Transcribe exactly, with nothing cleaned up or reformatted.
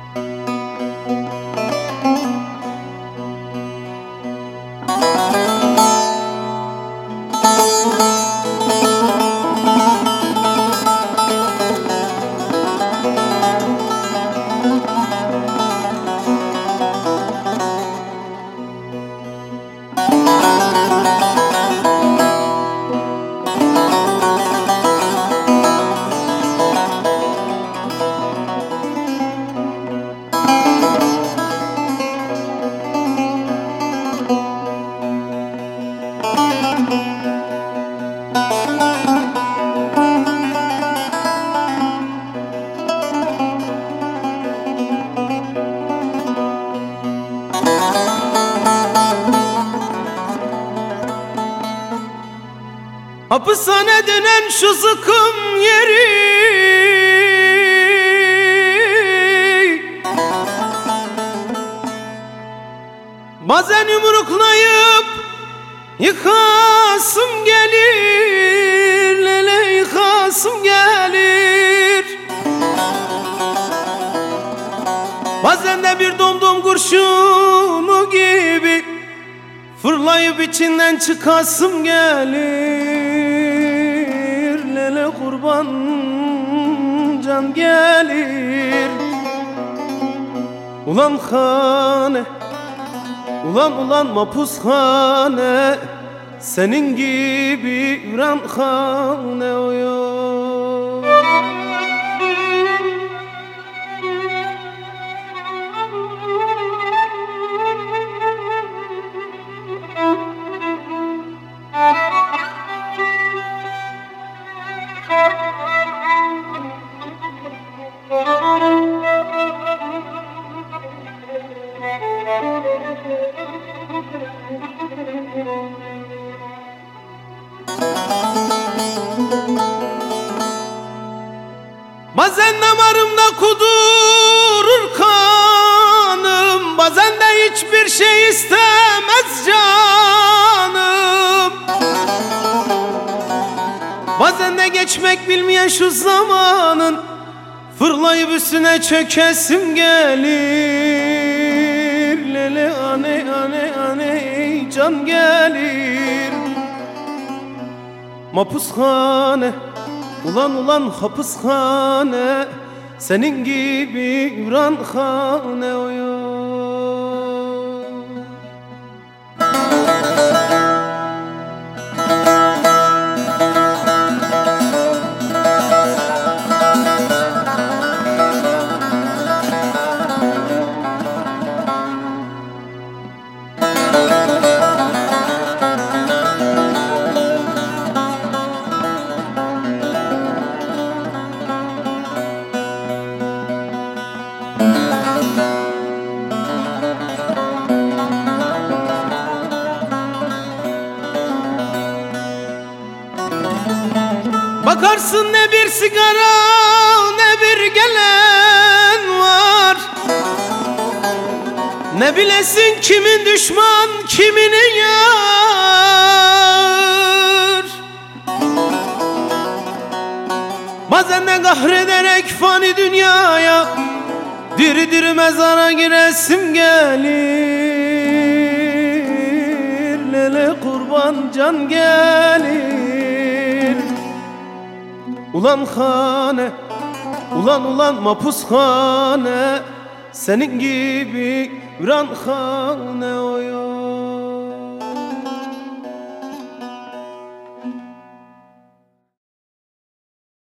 Hapishane denen şu zıkkım yeri, bazen yumruklayıp yıkasım gelir, lele yıkasım gelir. Bazen de bir domdom kurşunu gibi fırlayıp içinden çıkasım gelir, lele kurban can gelir. Ulan hane, ulan ulan mapushane, senin gibi viranhane oyo. Bazen damarımda kudurur kanım, bazen de hiçbir şey istemez canım. Bazen de geçmek bilmeyen şu zamanın fırlayıp üstüne çökesim gelir, lele ane ane ane can gelir. Mapushane, ulan ulan hapishane, senin gibi viranhane oyo. Bakarsın ne bir sigara ne bir gelen var, ne bilesin kimin düşman kiminin yar. Bazen de kahrederek fani dünyaya diri diri mezara giresim gelir, lele kurban can gelir. Ulan hane, ulan ulan mapushane, senin gibi viranhane oyo.